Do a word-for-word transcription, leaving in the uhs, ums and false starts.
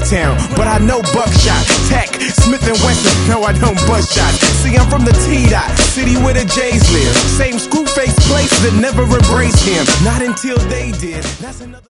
Bucktown, but I know Buckshot, Tech, Smith and Wesson. No, I don't bust shots. See, I'm from the T-Dot, city where the J's live. Same screw face place that never embraced him. Not until they did. That's another